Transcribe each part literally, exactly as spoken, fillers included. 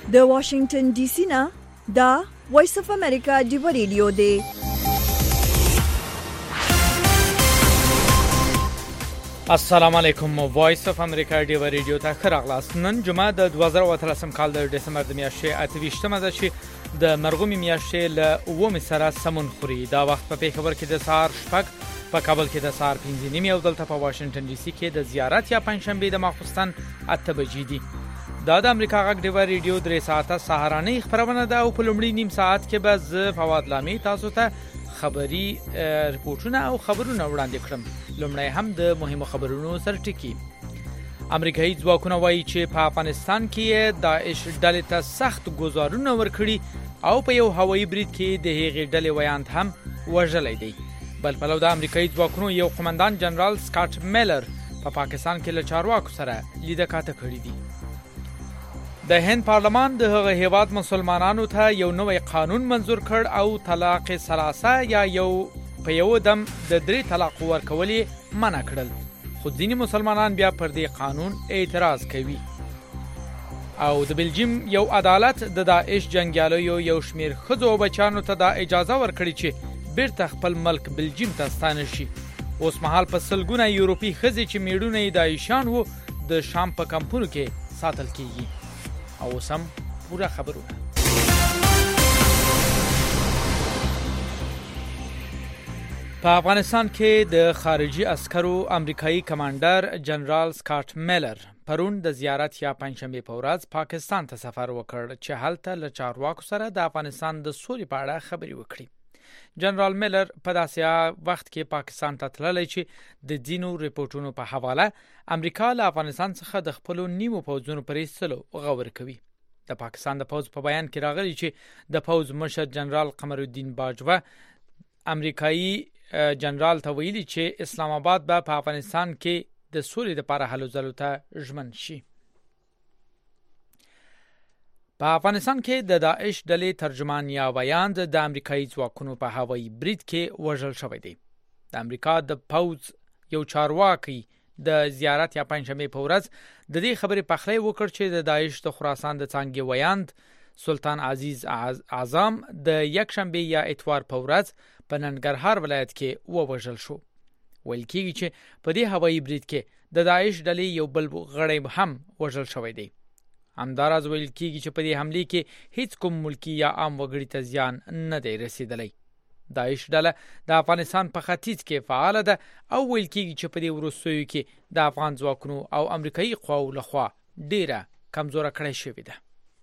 د واشنگټن ډي سي نه دا وایس اف امریکا دی ریډیو دی. السلام علیکم. وایس اف امریکا دی ریډیو ته خراغلاست. نن جمعه د دوه زره او اتلسم کال د دسمبر د میاشتې اته ویشتمه ده چې د مرغومي میاشتې له اوومې سره سمون خوري. دا وخت په پیښور کې د سهار شپږ، په کابل کې د سهار پنځه نیمې او دلته په واشنگټن ډي سي کې د زیارت یا پنځشنبه د ماخوستن اته بجې دي. دا د امریکا غږ دی ریډیو درې ساعته سهارنۍ خبرونه ده او په لومړي نیم ساعت کې به ز فواد لامي تاسو ته خبري رپورټونه او خبرونه وړاندې کړم. لومړی هم د مهمو خبرونو سرټکی. امریکایي ځواکونه وایي چې په افغانستان کې داعش ډلې ته سخت ګزارونه ورکړي او په یو هوایي برید کې د هغې ډلې ویاند هم وژلی دی. بل پلو د امریکایي ځواکونو یو قومندان جنرال سکاټ میلر په پا پاکستان کې له چارواکو سره لیده کاته کړې دي. د هند پارلمان د هغه هیواد مسلمانانو ته یو نوی قانون منظور کړ او طلاق ثلاثه یا یو په یو دم د درې طلاق ورکول منع کړل. خو ځینې مسلمانان بیا پر دې قانون اعتراض کوي. او د بلجیم یو عدالت د داعش جنگیالیو یو شمیر ښځو او بچیانو ته دا اجازه ورکړي چې بیرته خپل ملک بلجیم ته ستانه شي. اوس مهال په سلګونه یورپي ښځې چې میړونه یې داعشان وو د شام په کمپونو کې ساتل کیږي. او سم پورا خبرونه. په افغانستان کې د خارجي عسکرو امریکایي کمانډر جنرال سکاټ میلر پرون د زیارت یا پنځشنبه په ورځ پاکستان ته سفر وکړ چې هلته له چارواکو سره د افغانستان د سولې په اړه خبرې وکړي. جنرال میلر په داسې وخت کې پاکستان ته تللی چې د دینو ریپورتونو په حواله امریکا له افغانستان څخه د خپل نیمو پوځونو پر ایستلو غور کوي. د پاکستان د پوځ په بیان کې راغلی چې د پوځ مشر جنرال قمر الدین باجوه امریکایي جنرال ته ویلي چې اسلام آباد به په افغانستان کې د سولې لپاره هلو ځلو ته ژمن شي. په افغانستان کې د داعش ډلې ترجمان یا ویاند د امریکایي ځواکونو په هوایي برید کې وژل شوی دی. د امریکا د پوځ یو چارواکي د زیارت یا پنځشنبه په ورځ د دې خبرې پخلی وکړ چې د داعش د خراسان د څانګې ویاند سلطان عزیز اعظم د یکشنبه یا اتوار په ورځ په ننګرهار ولایت کې ووژل شو. ویل کېږي چې په دې هوایي برید کې د داعش ډلې یو بل غړی هم وژل شوی دی. همداراز ویل کېږي چې په دې حملې کې هیڅ کوم ملکی یا عام وګړي ته زیان نه دی رسیدلی. داعش ډله د افغانستان په ختیځ کې فعاله ده او ویل کېږي چې په دې وروستیو کې د افغان ځواکونو او امریکایي قواو لخوا ډیره کمزوره کړی شوې ده.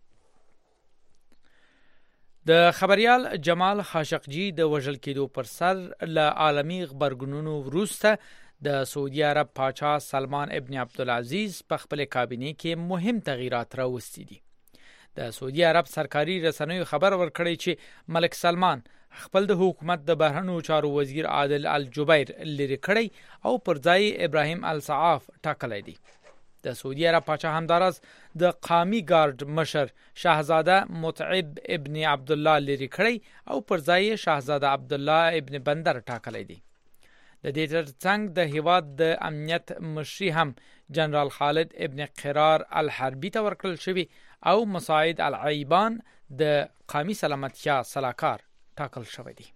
د خبریال جمال خاشقجي د وژل کېدو پر سر له عالمي غبرګونونو وروسته د سعودي عرب پاچا سلمان ابن عبدالعزیز په خپل کابینه کې مهم تغییرات راوستي دي. د سعودي عرب سرکاري رسنیو خبر ورکړی چې ملک سلمان خپل د حکومت د بهرنیو چارو وزیر عادل الجبیر لري کړی او پر ځای ابراهیم الصعاف ټاکلی دی. د سعودي عرب پاچا همداراز د قومي ګارد مشر شاهزاده متعب ابن عبد الله لري کړی او پر ځای شاهزاده عبد الله ابن بندر ټاکلی دی. د دې ترڅنګ د هیواد د امنیت مشري هم جنرال خالد ابن قرار الحربي ته ورکړل شوی او مساعد العیبان د قومي سلامتیا سلاکار ټاکل شوی دی.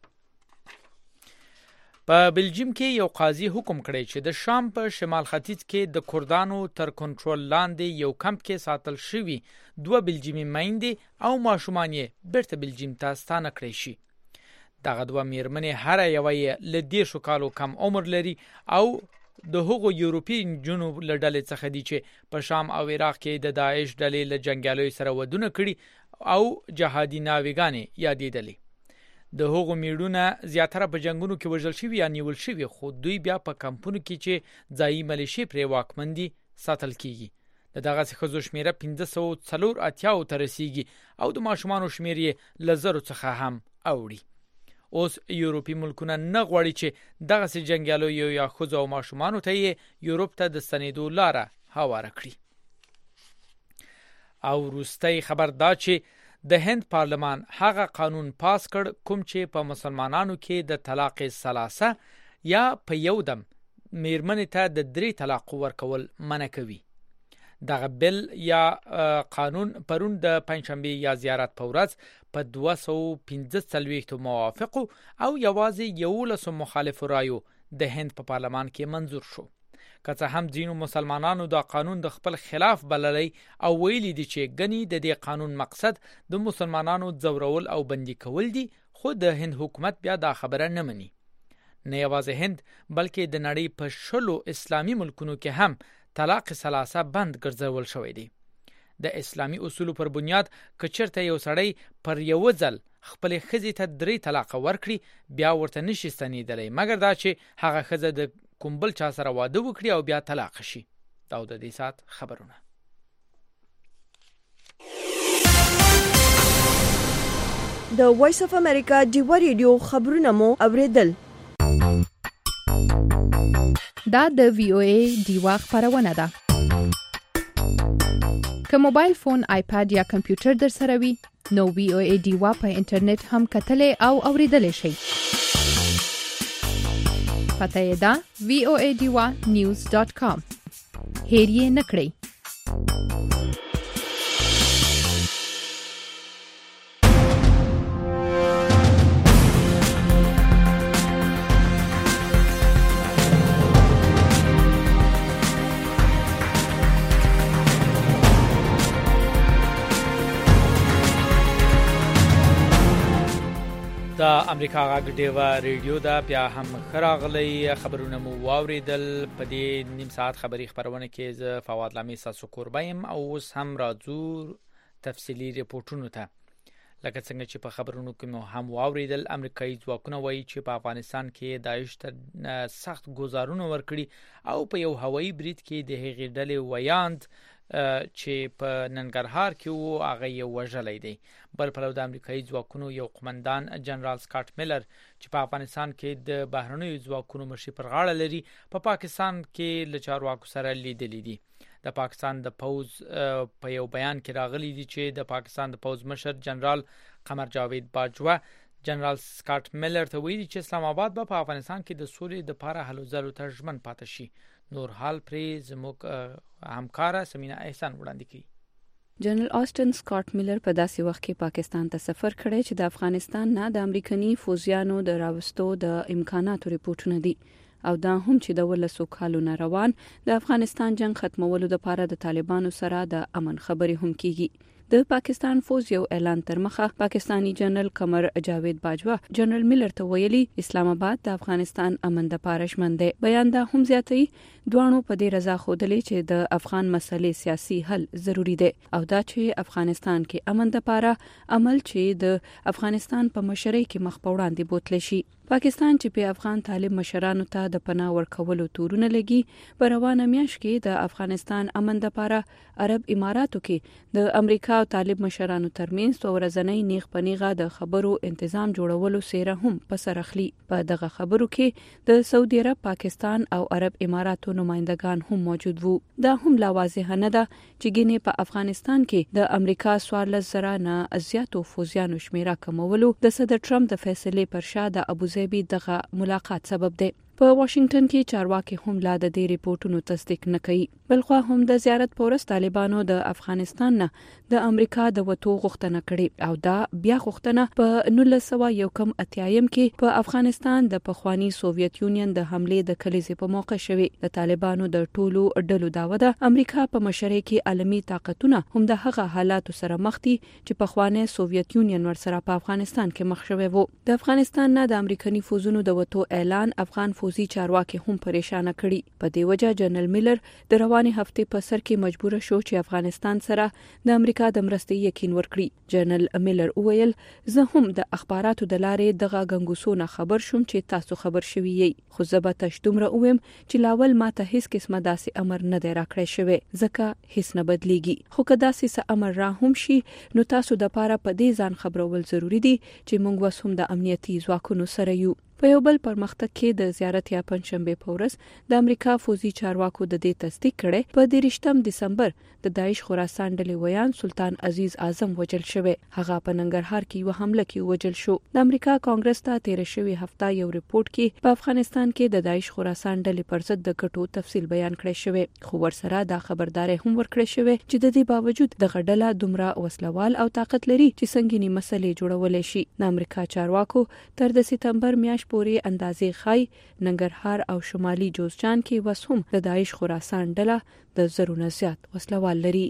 په بلجیم کې یو قاضي حکم کړی چې د شام په شمال ختیځ کې د کردانو تر کنټرول لاندې یو کمپ کې ساتل شوی دوه بلجیمي میندې او ماشومان یې بیرته بلجیم ته ستانه کړی شي. دغه دوه میرمنې هر یوه یې له دیرشو کالو کم عمر لري او د هغو یورپي نجونو له ډلې څخه دي چې په شام او عراق کې د داعش ډلې له جنګیالیو سره ودونه کړي او جهادي ناوګانې یادېدلې. د هغو میړونه زیاتره په جنګونو کې وژل شوي یا نیول شوي، خو دوی بیا په کمپونو کې چې ځایي ملیشې پرې واکمن دي ساتل کیږي. د دغسې ښځو شمیره پنځه سوه څلور اتیاو ته رسیږي او د ماشومانو شمیر یې له زرو څخه هم اوړي. اوس یورپي ملکونه نه غواړي چې دغسې جنګیالیو یا ښځو او ماشومانو ته یې یورپ ته د ستنېدو لاره هواره کړي. او وروستی خبر دا چې د هند پارلمان هغه قانون پاس کړ کوم چې په مسلمانانو کې د طلاق ثلاثه یا په یو دم میرمنې ته د درې طلاق ورکول منع کوي. دغه بل یا قانون پرون د پنځشنبه یا زیارت په ورځ په دوه سوه او پنځه څلوېښت موافقو او یوازې یولسو مخالفو رایو د هند په پارلمان کې منظور شو. که څه هم ځینو مسلمانانو دا قانون د خپل خلاف بللی او ویلي دي چې ګني د دې قانون مقصد د مسلمانانو ځورول او بندي کول دي، خو د هند حکومت بیا دا خبره نه مني. نه یوازې هند بلکې د نړۍ په شلو اسلامي ملکونو کې هم طلاق ثلاثه بند ګرځول شوی دی. د اسلامي اصولو پر بنیاد که چېرته یو سړی پر یو ځل خپل ښځې ته درې طلاق ورکړي بیا ورته نشي ستنېدلی، مګر دا چې هغه ښځه د کوم بل چا سره واده وکړي او بیا طلاق شي. دا د دې ساعت خبرونه. د وایس اف امریکا ډیوا ریډیو خبرونه مو اوریدل. دا د وی او ای ډیوا خبرونه ده. که موبایل فون، آیپاد یا کمپیوټر در سره وي نو وی او ای ډیوا په انټرنیټ هم کتلی او اوریدلی شئ. پته یې ده وی او ای ډیوا نیوز ډاټ کام. هیر یې نه کړئ. د امریکا غږ ډیوا ریډیو دا بیا هم خراغلی خبرونه مو واوریدل. په دې نیم ساعت خبری خبرونه کې ز فواد لمی ساسو قربایم او اوس هم راځو تفصیلی ریپورتونو ته. لکه څنګه چې په خبرونو کې مو هم واوریدل، امریکایي ځواکونه وایي چې په افغانستان کې داعش ته سخت گزارونه ورکړي او په یو هوایي برید کې د هغې ډلې ویاند چې په ننګرهار کې وو هغه یې وژلی دی. بل پلو د امریکایي ځواکونو یو قمندان جنرال سکاټ میلر چې په افغانستان کې د بهرنیو ځواکونو مشري پر غاړه لري په پاکستان کې له چارواکو سره لیدلی دي. د پاکستان د پوز په یو بیان کې راغلی دي چې د پاکستان د پوز مشر جنرال قمر جاوید باجوه جنرال سکاټ میلر ته ویلي چې اسلام آباد به په افغانستان کې د سولې د لپاره هلو ځلو ته ژمن پاتې شي. نور حال پرې زموږ همکاره سمینا احسان وړاندې کوي. جنرال آسټن سکاټ میلر په داسې وخت کې پاکستان ته سفر کړی چې د افغانستان نه د امریکایي فوجیانو د راوستو د امکاناتو ریپورتونه دي او دا هم چې د ولسو کالو نه روان د افغانستان جنگ ختمولو لپاره د طالبانو سره د امن خبرې هم کیږي. د پاکستان فوج یو اعلان تر مخه پاکستانی جنرال قمر جاوید باجوه جنرال میلر ته ویلي اسلام آباد د افغانستان امن د پاره ژمن دی. بیان دا هم زیاتوي دوانو په دې رضا خوده چې د افغان مسلې سیاسي حل ضروری دی او دا چې افغانستان کې امن د پاره عمل چې د افغانستان په مشرۍ کې مخ په وړاندې بوتل شي. پاکستان چې په افغان طالب مشرانو ته د پناه ورکولو تورونه لګي په روانه میاشت کې د افغانستان امن د پاره عرب اماراتو کې د امریکا او طالب مشرانو ترمنځ څو ورځنۍ نیغ پنیغه د خبرو تنظیم جوړولو سیره هم په سر اخلي. په دغه خبرو کې د سعودي عرب، پاکستان او عرب اماراتو نمائندگان هم موجود وو. دا هم لا واضح نه ده چې ګینه په افغانستان کې د امریکا څوارلس زره نه زیاتو فوجیانو شمیره کمولو د صدر ټرمپ د فیصلې پر شا د ابوظبي دغه ملاقات سبب دی. په واشنگټن کې چارواکي هم لا د دې ریپورتونو تصدیق نه کوي. بلخو هم د زیارت پورس طالبانو د افغانستان نه د امریکا د وټو غوښتنه کړې او دا بیا غوښتنه په نولس سوه یو کم اتیایم کې په افغانستان د پخوانی سوویت یونین د حمله د کلیزې په موقع شوی. د طالبانو د ټولو ډلو داوا ده امریکا په مشرۍ کې عالمي طاقتونه هم د هغه حالاتو سره مخ دي چې پخوانی سوویت یونین ورسره په افغانستان کې مخ شوی وو. د افغانستان نه د امریکایي فوجونو د وټو اعلان افغان فوجي چارواکي هم پریشان کړي. په دې وجه جنرال میلر د رواني هفتې په سر کې مجبور شو چې افغانستان سره د امریکا د مرستې یقین ورکړي. جنرال میلر وویل زه هم د اخباراتو د لارې دغه غنګوسونه خبر شوم چې تاسو خبر شوي یې، خو زه به تاسو دومره وویم چې لاول ماته هیڅ قسمه داسې امر نه دی راکړی شوی ځکه هیڅ نه بدلیږي. خو که داسې څه امر را هم شي نو تاسو د پاره په دې ځان خبرول ضروری دي چې موږ وس هم د امنیتي ځواکونو سره یو. په یو بل پرمختګ کې د زیارت یا پنځشنبه په ورځ د امریکا فوزي چارواکو د دې تصدیق کړي په دېرشتم دسمبر د داعش خراسان ډلې ویان سلطان عزیز اعظم وجل شوی. هغه په ننګرهار کې یو حمله کې وجل شو. د امریکا کانګرس ته تیر شوی هفته یو ریپورت کې په افغانستان کې د داعش خراسان ډلې پر ضد د ګټو تفصیل بیان کړی شوی، خو ورسره دا خبرداري هم ورکړی شوی چې د دې باوجود د غډله دومره وسلوال او طاقت لري چې سنگینی مسلې جوړولې شي. د امریکا چارواکو تر د سپتمبر میاشت پورې اندازې خای ننګرهار او شمالي جوزجان کې وس هم د داعش خراسان ډله د زرونه زیات وسلوال لري.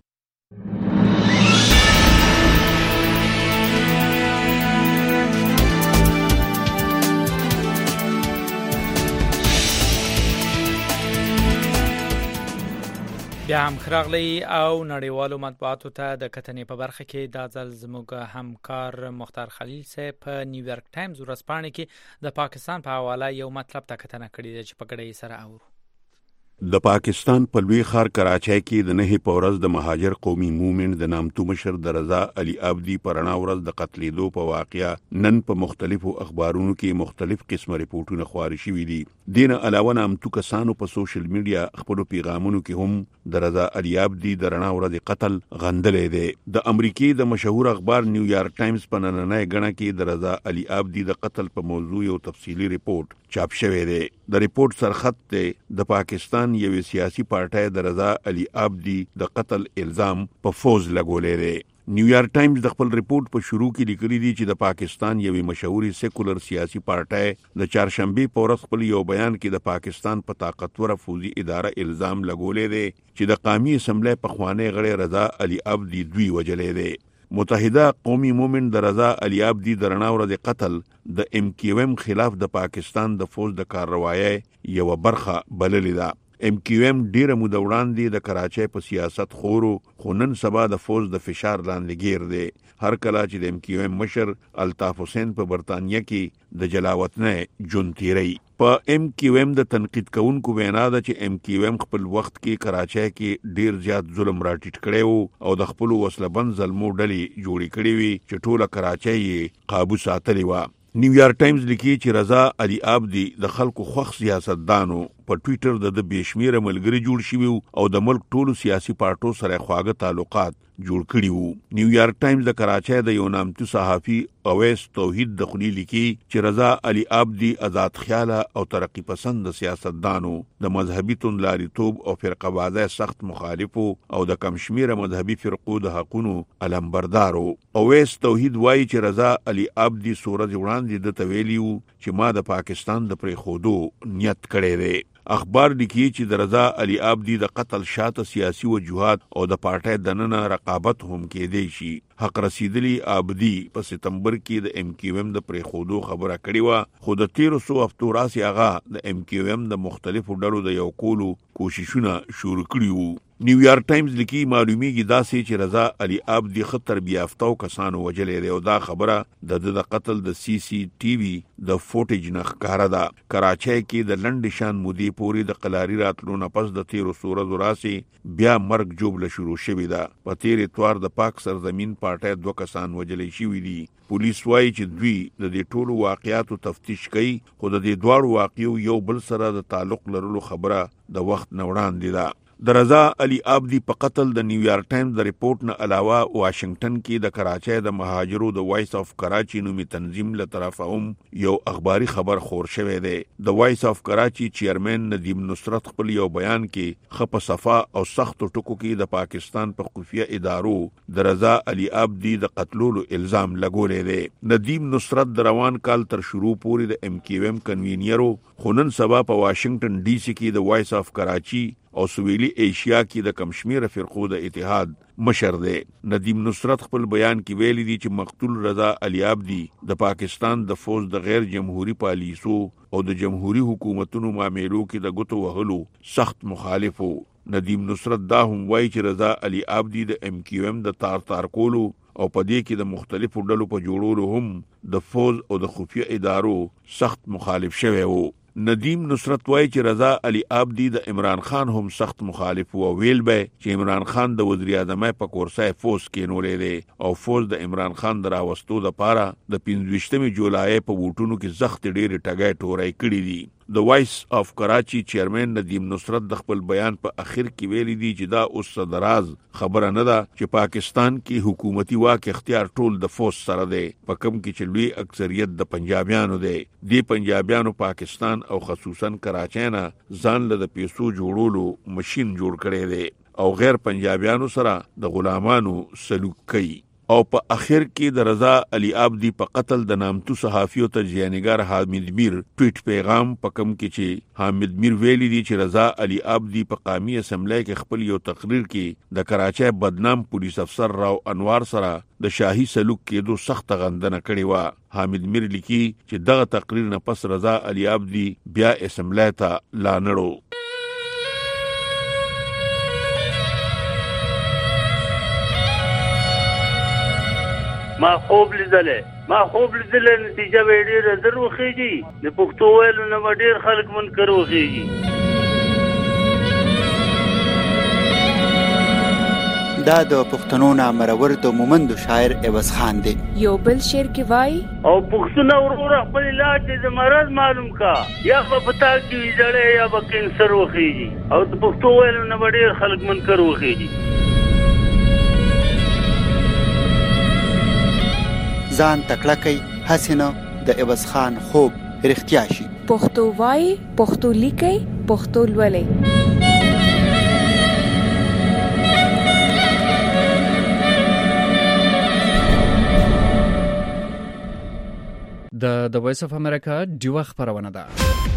بیا هم خراغلی او نړیوالو مطبوعاتو ته د کتنې په برخه کې دا ځل زموږ همکار مختار خلیل صاحب په نیویارک ټایمز ورځپاڼه کې د پاکستان په حواله یو مطلب ته کتنه کړې ده چې په ګډه سره اورو. د پاکستان په لوی ښار کراچۍ کې د نهي په ورځ د مهاجر قومي موومېنټ د نامتو مشر د رضا علي عابدي په رڼا ورځ د قتلېدو په واقعیا نن په مختلفو اخبارونو کې مختلف قسمه ریپورتونه خپاره شوي دي. دینه علاوه نامتو کسانو په سوشل میډیا خپل پیغامونو کې هم د رضا علي عابدي د رڼا ورځ قتل غندلې دي. د امریکای د مشهور اخبار نیویارک ټایمز په نننۍ غڼه کې د رضا علي عابدي د قتل په موضوع یو تفصیلی ریپورت چاپ شوی دی. د ریپورت سرخط دی د پاکستان یو سیاسي پارټي د رضا علي عابدي د قتل الزام په فوز لګولې دی. نیویارک ټایمز د خپل ریپورت په شروع کې لیکلي دي چې د پاکستان یو مشهوري سیکولر سیاسي پارټي د چهارشنبه په ورځ خپل یو بیان کې د پاکستان په طاقتور فوزي اداره الزام لګولې دی چې د قومي اسمبلی په خوانې غړي رضا علي عابدي دوی وجلې دی. متحده قومي موومېنټ د رضا علي عابدي د رڼا ورځ قتل د ایم کیو ایم خلاف د پاکستان د فوج د کاروایی یو برخه بللې ده. ایم کیو ایم ډیره موده وړاندې د کراچۍ په سیاست خورو خو نن سبا د فوج د فشار لاندې گیر دی. هر کله چې د ایم کیو ایم مشر الطاف حسین په برتانیا کې د جلاوطنۍ جون تیری په ایم کیو ایم د تنقید کوونکو وینا ده چې ایم کیو ایم خپل وخت کې کراچۍ کې ډیر زیات ظلم راټیټ کړي او د خپل وسلبن ظلمو ډلې جوړې کړې وي چې ټوله کراچۍ قابو ساتلې و. نیویارک ټایمز لیکي چې رضا علي عابدي د خلکو خوښ سیاستدانو په ټوئیټر د بشمیره ملګری جوړ شوی او د ملک ټولو سیاسي پارټو سره خواږه تعلقات جوړ کړي وو. نیویارک ټایمز د کراچۍ د یو نامتو صحافي اویس توحید د خلی لیکي چې رضا علي عابدي آزاد خیاله او ترقی پسند سیاستدانو د مذهبي توندلاریتوب او فرقه‌بازۍ سخت مخالفو او د کمشمیره مذهبي فرقو د حقونو علمبردارو. اویس توحید وایي چې رضا علي عابدي سورج وړاندې د تویلیو چې ما د پاکستان د پرې خودو نیت کړی دی. اخبار لیکي چې د رضا علي عابدي د قتل شاته سیاسي وجوهات او د پارټۍ دننه رقابت هم کېدی شي. حق رسیدلی عابدي په ستمبر کې د ایم کیو ایم د پریخودو خبره کړې و، خو د تیرو سو هفتو راسي هغه د ایم کیو ایم د مختلفو ډلو د یو کولو کوششونه شروع کړي وو. نیویارک ټایمز لیکي معلومیږي داسې چې رضا علي عابدي خطر بیافتو کسانو وجلې دی او دا خبره د د قتل د سی سی ټي وي د فوټیج نه ښکاره ده. کراچۍ کې د لنډ شان مودې پورې د قلاري راتلو نه پس د تیرو سورزو راسي بیا مرګ جوړه شروع شوې ده. په تیر اتوار د پاک سرزمین پارټۍ دوه کسان وجلې شوي دي. پولیس وایي چې دوی د دې ټولو واقعاتو تفتیش کوي، خو د دې دواړو واقعو یو بل سره د تعلق لرلو خبره د وخت نه وړاندې ده. د رضا علي عابدي په قتل د نیویارک ټایمز د ریپورت نه علاوه واشنگټن کې د کراچۍ د مهاجرو د وایس اف کراچي نومي تنظیم له طرفه هم یو اخباري خبر خور شوی دی. د وایس اف کراچي چیرمن ندیم نصرت خپل یو بیان کې خپ صفا او سخت ټکو کې د پاکستان په خفیه ادارو د رضا علي عابدي د قتلولو الزام لګولې دی. ندیم نصرت د روان کال تر شروع پورې د ایم کیو ایم کنوینیرو، خو نن سبا په واشنگټن ډي سي کې د وایس اف کراچي او سویلی ایشیا کې د کمشمیره فرقو د اتحاد مشر دی. ندیم نصرت خپل بیان کې ویلي دي چې مقتول رضا علي عابدي د پاکستان د فوج د غیر جمهوریت پالیسو او د جمهوریت حکومتونو معاملو کې د ګوتو وهلو سخت مخالف وو. ندیم نصرت دا هم وایي چې رضا علي عابدي د ایم کیو ایم د تار تار کولو او په دې کې د مختلفو ډلو په جوړولو هم د فوج او د خفیه ادارو سخت مخالف شوی وو. ندیم نصرت وای چې رضا علي عابدي د عمران خان هم سخت مخالف او ویل به چې عمران خان د وزیر اعظم په کورسای فوز کې نولې دی او فوز د عمران خان دراوستو د پاره د پنځه جولای په ووټونو کې زخت ډېر ټګای ټورای کړی دي. د وایس اف کراچي چیرمن ندیم نصرت د خپل بیان په اخر کې ویلي دي چې دا اوس صدراز خبره نه ده چې پاکستان کې حکومتي واک اختیار ټول د فوج سره دی، په کوم کې چې لوی اکثریت د پنجابیانو دی. دی پنجابیانو پاکستان او خصوصا کراچۍ نه ځان له د پیسو جوړولو ماشين جوړ کړی دی او غیر پنجابیانو سره د غلامانو سلوک کوي. او په اخر کې د رضا علي عابدي په قتل د نامتو صحافي او تجزیه‌نګار حامد میر ټویټ پیغام په کوم کې چې حامد میر ویلي دي چې رضا علي عابدي په قومي اسمبلی کې خپل یو تقریر کې د کراچۍ بدنام پولیس افسر راو انوار سره د شاهي سلوک کېدو سخت غندنه کړې و. حامد میر لیکي چې دغه تقریر نه پس رضا علي عابدي بیا اسمبلی ته لا نړو. ما خوب لیدلې ما خوب لیدلې نتیجه به ډېر زر وخیږي د پښتو ویلو نه ډېر خلک منکر وخیږي. دا د پښتنو نامرور د مومند شاعر عوض خان دی. یو بل شعر کې وای او پښتون ورور خپل علاج د مرض معلوم کا یا په پتا کې ویځړې یا په کینسر وخیږي او د پښتو ویلو نه ډېر خلک منکر وخیږي. ځان تکړه کوي حسینه د عوض خان خوب رښتیا شي. پښتو وای پښتو لیکي پښتو لولي. د د وایس اف امریکا ډیوه خبرونه ده.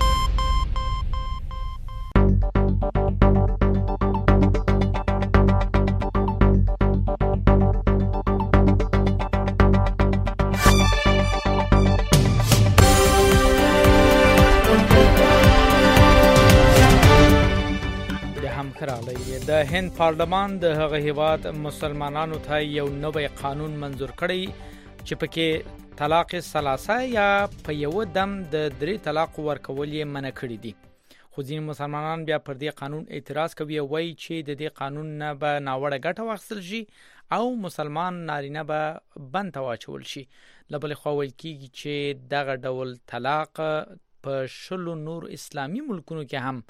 د هند پارلمان د هغه هیواد مسلمانانو ته یو نوی قانون منظور کړی چې پکې طلاق ثلاثه یا په یو دم د درې طلاق ورکول یې منع کړی دي. خو ځینې مسلمانان بیا پر دې قانون اعتراض کوي او وایي چې د دې قانون نه به ناوړه ګټه واخیستل شي او مسلمان نارینه به بند ته واچول شي. له بلې خوا ویل کېږي چې دغه ډول طلاق په شلو نور اسلامي ملکونو کې هم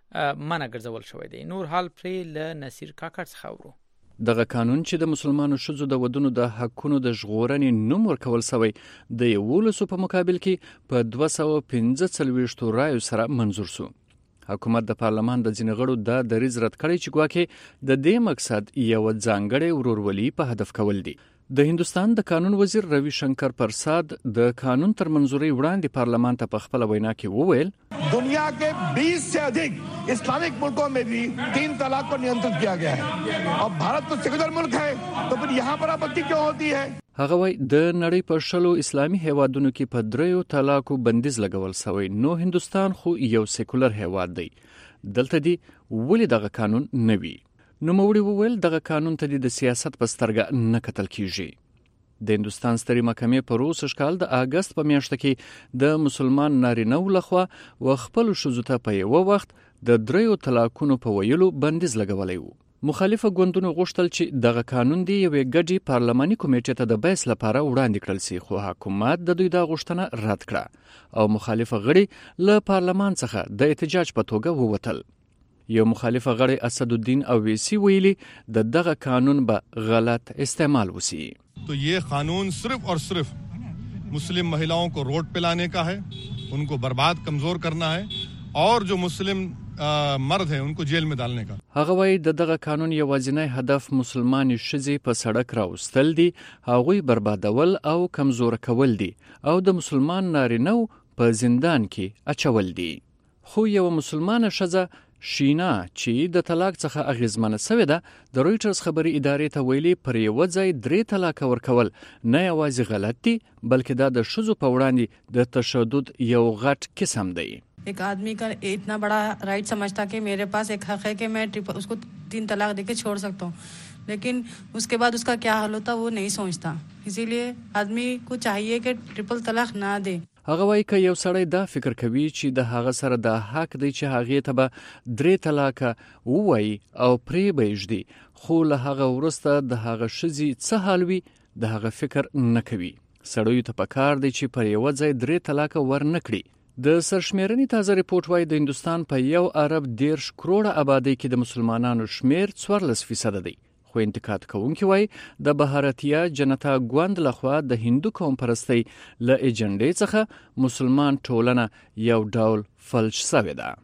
منع ګرځول شوی دی. نور حال پرې له نصیر کاکړ څخه اورو. دغه قانون چې د مسلمانو ښځو د ودونو د حقونو د ژغورنې نوم ورکول شوی د یولسو په مقابل کې په دوه سوه پنځه څلوېښتو رایو سره منظور شو. حکومت د پارلمان د ځینې غړو د دریځ رد کړی چې ګواکې د دې مقصد یو ځانګړی ورورولي په هدف کول دي. د هندوستان د قانون وزیر روی شنکر پرساد د قانون تر منظوري وړاندې پارلمان ته په خپل وینا کې وویل دنیا के बीस से अधिक इस्लामिक मुल्कों में भी तीन तलाक को नियंत्रित किया गया है और भारत तो सेकुलर मुल्क है तो फिर यहाँ पर आपत्ति क्यों होती है. هغه وای د نړۍ په شلو اسلامي هیوادونو کې په دریو طلاقو بندیز لګول شوی نو هندوستان خو یو سیکولر هیواد دی دلته دی ولې دغه قانون نه وي. نو موړي وویل دغه قانون ته د سیاست په سترګه نه کتل کیږي. د هندوستان ستري محکمې په روس ښکال د اگست په میاشت کې د مسلمان نارینه ولخوا و خپل ښځو ته په یو وخت د دریو طلاقونو په ویلو بندیز لګولای وو. مخالفه ګوندونو غوښتل چې دغه قانون دی یوې ګډي پارلماني کمیټې ته د بحث لپاره وړاندې کړل شي خو حکومت د دوی د غوښتنه رد کړه او مخالفه غړي له پارلمان څخه د احتجاج په توګه ووتل. یو مخالفه غړی اسد الدین اویسی ویلي د دغه قانون به غلط استعمال وسی. तो ये कानून सिर्फ और सिर्फ मुस्लिम महिलाओं को रोड पे लाने का है, उनको बर्बाद कमजोर करना है और जो मुस्लिम مرد है उनको जेल में डालने का. هغه وایي د دغه قانون یوازینی هدف مسلمانې ښځې په سړک راوستل دي، هغوی بربادول او کمزور کول دي او د مسلمان نارینه په زندان کې اچول دي. خو یو مسلمانه ښځه شینا چې د طلاق څخه اغیزمنه شوې ده د رويټرز خبري ادارې ته ویلي پر یو ځای درې طلاق ورکول نه یوازې غلط دي بلکې دا د ښځو په وړاندې د تشدد یو غټ قسم دی. एक आदमी का इतना बड़ा राइट समझता कि मेरे पास एक हक है कि मैं उसको तीन तलाक देके छोड़ सकता हूँ. लेकिन उसके बाद उसका क्या हाल होता वो नहीं सोचता। इसीलिए आदमी को चाहिए कि ट्रिपल तलाक ना दे। هغه وایي که یو سړی دا فکر کوي چې د هغه سره د حق دی چې هغه ته به درې طلاقه ووایي او پرې به یږدي، خو له هغه وروسته د هغه ښځې څه حال وي د هغه فکر نه کوي. سړیو ته پکار دی چې پر یو ځای درې طلاقه ورنه کړي. د سرشمیرنې تازه ریپورت وایي د هندوستان په یو ارب دیرش کروڑه آبادی کې د مسلمانانو شمیر څوارلس فیصده دی. خو انتقاد کوونکي وایي د بهارتیا جنتا ګوند لخوا د هندو قوم پرستۍ له ایجنډې څخه مسلمان ټولنه یو ډول فلج شوې ده.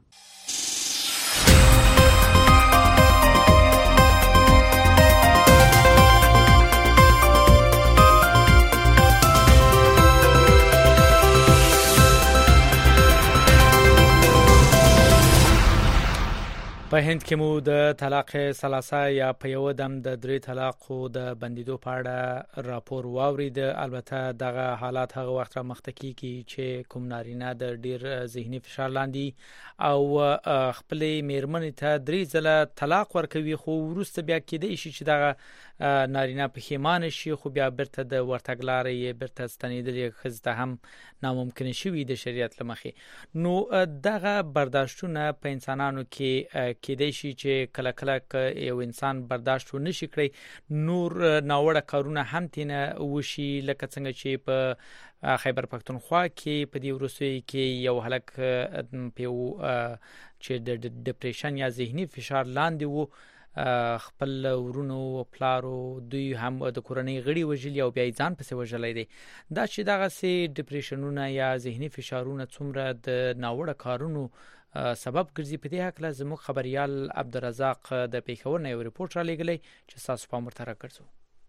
په هند کې مو د طلاق ثلاثه یا په یو دم د درې طلاقو د بندیدو په اړه راپور واورید. البته دغه حالات هغه وخت را مخته کیږي چې کوم نارینه د ډیر ذهني فشار لاندې او خپل میرمنې ته درې ځله طلاق ورکوي، خو وروسته بیا کېدای شي چې دغه نارینه پښیمانه شي، خو بیا بیرته د ورتګ لارې یې بیرته ستنېدل ښځې ته هم ناممکن شوي د شریعت له مخې. نو دغه برداشتونه په انسانانو کې کېدای شي چې کله کله یو انسان برداشت ونشي کړی، نور ناوړه کارونه هم تینه وشي، لکه څنګه چې په خیبر پښتونخوا کې په دې وروستیو کې یو هلک په چې د ډپریشن یا ذهني فشار لاندې وو، خپل ورونو پلارو دوی هم د کورنۍ غړي وژلي او بیا یې ځان پسې وژلی دی. دا چې دغسې ډپریشنونه یا ذهني فشارونه څومره د ناوړه کارونو سبب ګرځي، په دې هکله زموږ خبریال عبدالرزاق د پېښور نه یو ریپورټ را لېږلی چې ستاسو پام ورته راګرځو.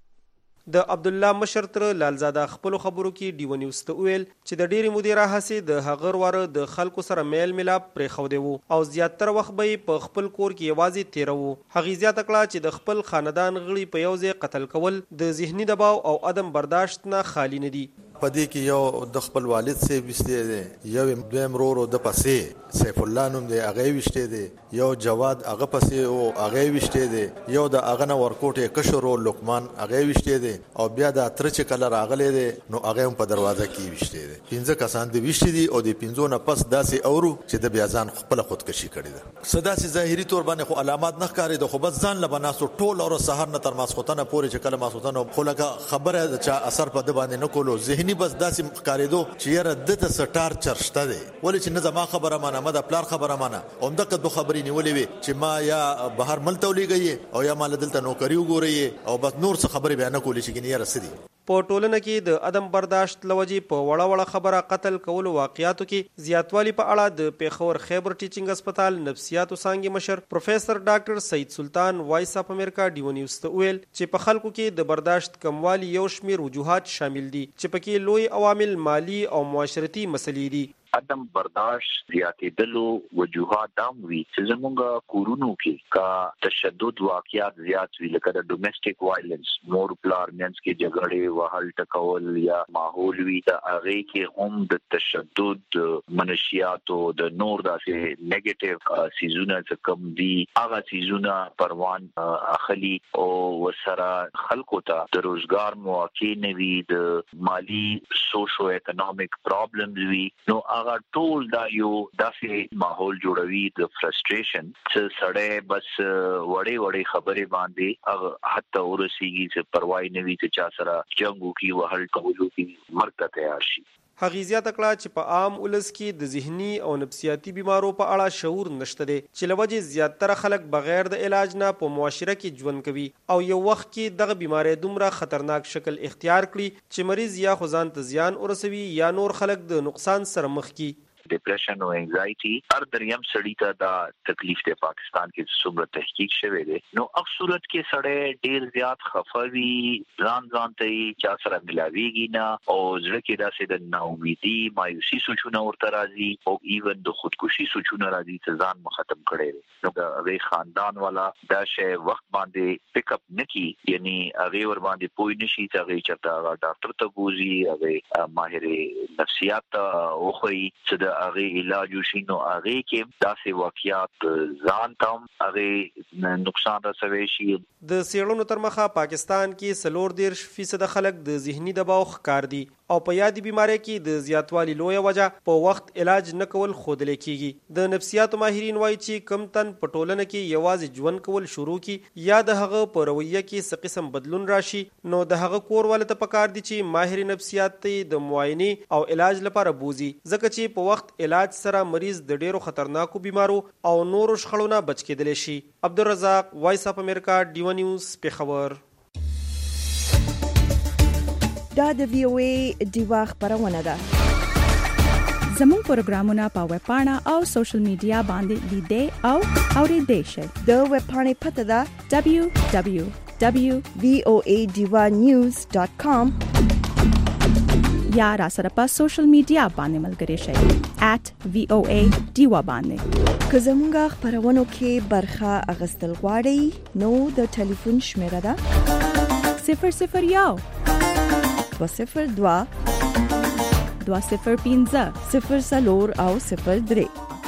د عبدالله مشر تر لالزاده خپلو خبرو کې ډیو نیوز ته وویل چې د ډېرې مودې راهیسې د هغه وروره د خلکو سره میل ملاپ پرېښودی وو او زیاتره وخت به یې په خپل کور کې یوازې تېروو. هغې زیاته کړه چې د خپل خاندان غړي په یو ځای قتل کول د ذهني دباو او عدم برداشت نه خالي نه دي. پدې کې یو د خپل والد سي وشته دي، یو دویم رورو د پسې سیف الله نوم دی هغه وشته دي، یو جواد هغه پسې او هغه وشته دي، یو د هغه نه ورکوټه کشرو لقمان هغه وشته دي او بیا د اتر چې کله راغلي دي نو هغه په دروازه کې وشته دي. پنځه کسان دي وشته دي او د پنځو نه پس داسې اورو چې د بیا ځان خپل خودکشي کړی ده. صدا سي ظاهري تور باندې خو علامات نه ښکاري د خو بس ځان لبناسو ټول اور سحر نه تر ماسختنه پورې چې کله ماسختنه خو لکه خبره چې اثر په د باندې نه کولو ذهني بس داسې ښکارېدو چې یاره دته څه ټارچر شته دی، ولې چې نه زما خبره منه ما د پلار خبره منه، همدغه دوه خبرې نیولې وي چې ما یا بهر ملته ولیږئ او یا ما له دلته نوکري وګورئ او بس نور څه خبرې بیا نه کولی چې ګینې یاره څه دي. په ټولنه کې د عدم برداشت لوجې په وړه وړه خبره قتل کولو واقعاتو کې زیاتوالی په اړه د پېښور خیبر ټیچینګ هسپتال نفسیاتو څانګې مشر پروفیسر ډاکټر سید سلطان وایس اف امریکا ډیو نیوز ته وویل چې په خلکو کې د برداشت کموالی یو شمیر وجوهات شامل دي چې پکې لوی عوامل مالی او معاشرتي مسلې دي. عدم برداشت زیاتېدلو وجوهات دام وي چې زموږ کورونو کې کا تشدد واقعات زیات وي، لکه د ډومېسټک وایلنس، مور پلار منځ کې جګړې وهل ټکول یا ماحول وي، د هغې کې هم د تشدد منشیاتو د نور داسې نیګیټیو سیزونه چې کوم دي هغه سیزونه پروان اخلي او ورسره خلکو ته د روزګار مواقع نه وي، د مالی سوشو اکنامک پرابلمز وي، نو هغه ټول دا یو داسې ماحول جوړوي د فرستریشن چې سړی بس وړې وړې خبرې باندې هغه حتی ورسیږي چې پروا نه وي چې چا سره جنګ وکړي وهل کولو کې مرګ ته تیار شي. هغې زیاته کړه چې په عام ولس کې د ذهني او نفسیاتي بیمارو په اړه شعور نشته دی چې له وجې زیاتره خلک بغیر د علاج نه په معاشره کې ژوند کوي او یو وخت کې دغه بیماری دومره خطرناک شکل اختیار کړي چې مریض یا خو ځان ته زیان ورسوي یا نور خلک د نقصان سره مخ کړي. ډپریشن او انزایټي هر دریم سړی ته دا تکلیف دی. پاکستان کې څومره تحقیق شوی دی نو اکثر صورت کې سړی ډیر زیات خفه وي، ځان ځان ته چا سره ملاویږي نه او زړه کې داسې د ناامیدي مایوسي سوچونه ورته راځي او ایون د خودکشي سوچونه راځي چې ځان مو ختم کړی دی. نو هغې خاندان والا دا شی وخت باندې پک اپ نه کړي، یعنی هغې ور باندې پوه نه شي چې هغې چېرته هغه ډاکټر ته بوځي، هغې ماهر نفسیات ته وښیي چې د د هغه علاج وشي نو هغه کې داسې واقعیات ځان تم هغه نقصان رسوي شي. د سیړونو تر مخه پاکستان کې سلور دیرش فیصد خلک د ذهني دباو ښکار دي او په یادې بیماری کې د زیاتوالي لویه وجه په وخت علاج نه کول ښودل کیږي. د نفسیاتو ماهرین وایي چې کم تن په ټولنه کې یوازې ژوند کول شروع کی یا د هغه په رویه کې څه قسم بدلون راشي نو د هغه کور ولته پکار دي چې ماهر نفسیات ته د معاینې او علاج لپاره بوزي ځکه چې په وخت علاج سره مریض د ډیرو خطرناکو بیمارو او نورو شخړو نه بچ کېدلی شي. عبدالرزاق، وایس اف امریکا، ډیو نیوز، پیښور. دا د وی او ای ډیوا خبرونه ده. زموږ پروګرامونه په ویب پاڼه او سوشل میډیا باندې لیدئ او اورېدئ شئ. د ویب پاڼې پته ده دبلیو دبلیو دبلیو ډاٹ وی او ای ډیوا نیوز ډاٹ کام یا را سره په سوشل میډیا باندې ملګري شئ ایٹ وی او ای ډیوا باندې. که زموږ خبرونو کې برخه اخیستل غواړئ نو د ټلیفون شمیره ده صفر صفر یو دو صفر دوا دوا صفر پینځه صفر څلور او صفر درې.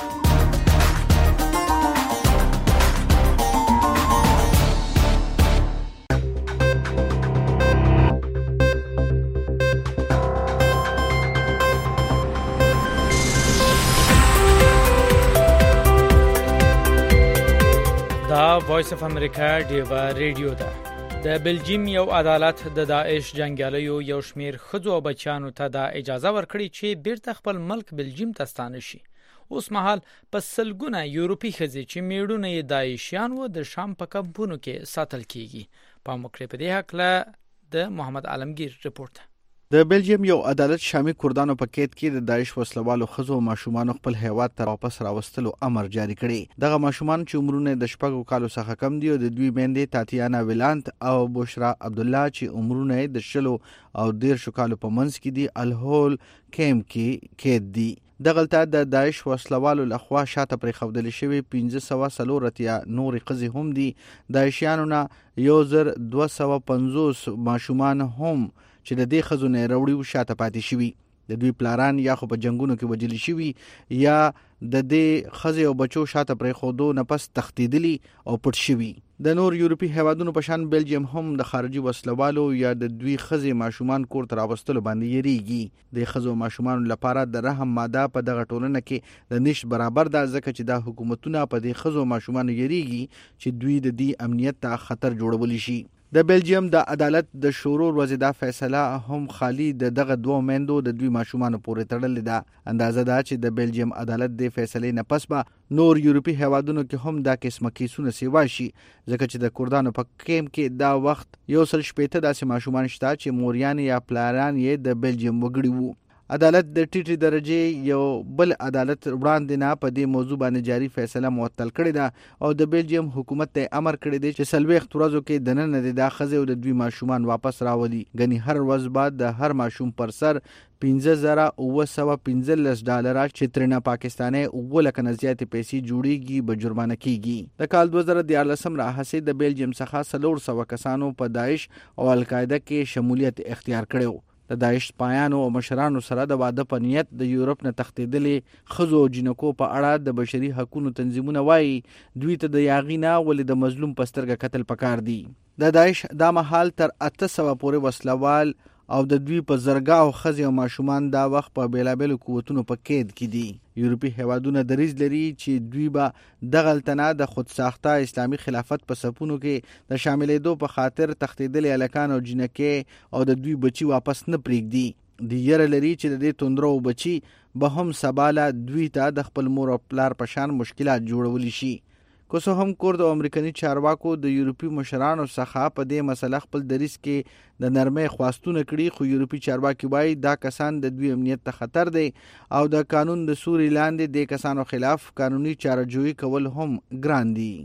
دا وایس اف امریکا ډیوا ریډیو ده. د بلجیم یو عدالت د داعش جنگیالیو یو شمیر ښځو او بچیانو ته د اجازه ورکړې چې بیرته خپل ملک بلجیم ته ستانه شي. اوس مهال په سلګونه یورپي ښځې چې میړونه یې داعشیان و د شام په کمپونو کې ساتل کیږي. په موکړه په دې هکله د محمد عالمگیر رپورت. د بلجیم یو عدالت شامي کردانو په قید کې د داعش وسلوالو ښځو او ماشومان خپل هیواد ته واپس راوستلو امر جاری کړی. دغه ماشومان چې عمرونه د شپږو کالو څخه کم دي او د دوی میندې تاتیانا ویلانت او بشرا عبدالله چې عمرونه د شلو او دیرشو کالو په منځ کې دي الهول کیمپ کې قید دي. دغلته د داعش وسلوالو لخوا شاته پرې خودل شوی پنځه سوه څلور اتیا نورې ښځې هم دي. داعشیانو نه یو زر دوه سوه پنځوس ماشومان هم چې د دې ښځو نه راوړي شاته پاتې شوي. د دوی پلاران یا خو په جنگونو کې وجل شوي یا د دې ښځې او بچو شاته پرې خودو نه پس تښتېدلي او پټ شوي. د نور یورپي هیوادونو په شان بلجیم هم د خارجي وسلوالو یا د دوی ښځې ماشومان کور ته راوستلو باندې یریږي. د ښځو ماشومانو لپاره د رحم ماده په دغه ټولنه کې د نشت برابر ده ځکه چې دا حکومتونه په دې ښځو ماشومانو یریږي چې دوی د دې امنیت ته خطر جوړولی شي. د بلجیم د عدالت د شروع ورځې دا فیصله هم خالی د دغه دوه میندو د دوی ماشومان پورې تړلې ده. اندازه ده چې د بلجیم عدالت د فیصلې نه پس به نور یورپي هیوادونو کې هم دا قسمه کیسونه سیوا شي ځکه چې د کردانو په کیمپ کې دا وخت یو سل شپېته داسې ماشومان شته چې موریان یا پلاران یې د بلجیم وګړي وو. عدالت د ټیټي درجه یو بل عدالت وړاندې نه په دې موضوع باندې جاری فیصله معطل کړې ده او د بلجیم حکومت ته امر کړی دی چې سلويخت ورځو کې د نن د داخزه او د دوی ماشومان واپس راولي. غني هر ورځ بعد د هر ماشوم پر سر پنځه زره اوه سوه پنځلس ډالره چې ترنه پاکستاني اوه لکه نه زیاتې پیسې جوړیږي به جرمانه کیږي. د کال دوه زره دیارلسم راهیسې د بلجیم څخه څلور سوه کسانو په داعش او القاعده کې شمولیت اختیار کړو. د داعش پایانو او مشرانو سره د واده په نیت د یورپ نه تښتېدلې ښځو او جنکو په اړه د بشري حقوقو تنظیمونه وایي دوی ته د یاغینا ولې د مظلوم په سترګه کتل پکار دي. د داعش دا مهال تر اته سوه پورې وسلوال او د دوی په زرګاو ښځې او ماشومان دا وخت په بیلابیلو قوتونو په قید کې دي. یورپي هیوادونه دریځ لري چې دوی به دغلته نه د خود ساخته اسلامي خلافت په صفونو کې د شاملېدو په خاطر تښتېدلي هلکان او جنکې او د دوی بچي واپس نه پرېږدي. د یره لري چې د دې توندرو بچي به هم سباله دوی ته د خپل مور او پلار په شان مشکلات جوړولی شي. که څه هم کورد او امریکایي چارواکو د یورپي مشرانو څخه په دې مسله خپل دریځ کې د نرمۍ خواستونه کړي خو یورپي چارواکي وایي دا کسان د دوی امنیت ته خطر دی او د قانون د سوري لاندې د کسانو خلاف قانوني چارهجویي کول هم ګران دي.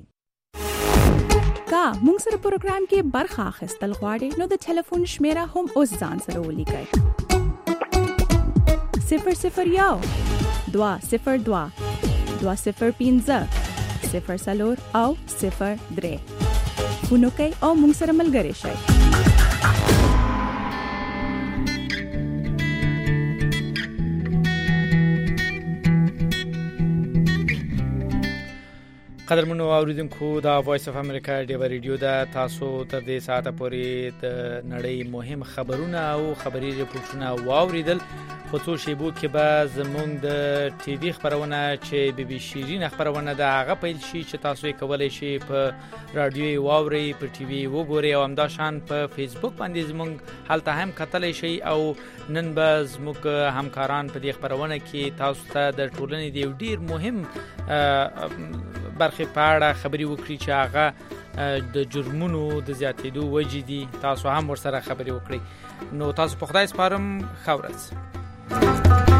کا موږ سره پروګرام کې برخه اخیستل غواړئ نو د ټلیفون شمیره هم اوس ځان سره ولیکئ صفر صفر یو دوه صفر دوه دوه صفر پنځه صفر څلور او صفر درې فونو کوئ او موږ سره ملګري شئ. قدرمنو اوریدونکو دا وایس اف امریکا ډیو ریډیو دا تاسو تر دې ساعته پورې د نړۍ مهم خبرونه او خبري ریپورتونه واوریدل. په څو شیبو کې به زموږ د ټي وي خبرونه چې بي بي شيرین خبرونه دا هغه پیل شي چې تاسو یې کولای شئ په رادیو واوري، په ټي وي وګورئ او همدا شان په فیسبوک باندې زموږ حالت هم کتلی شئ. او نن به زموږ همکاران په دې خبرونه کې تاسو ته د ټولنې د یو ډیر مهم برخې په اړه خبري وکړي چې هغه د جرمونو د زیاتېدو وجې دي. تاسو هم ورسره خبري وکړئ. نو تاسو په خدای سپارم. ښه ورځ.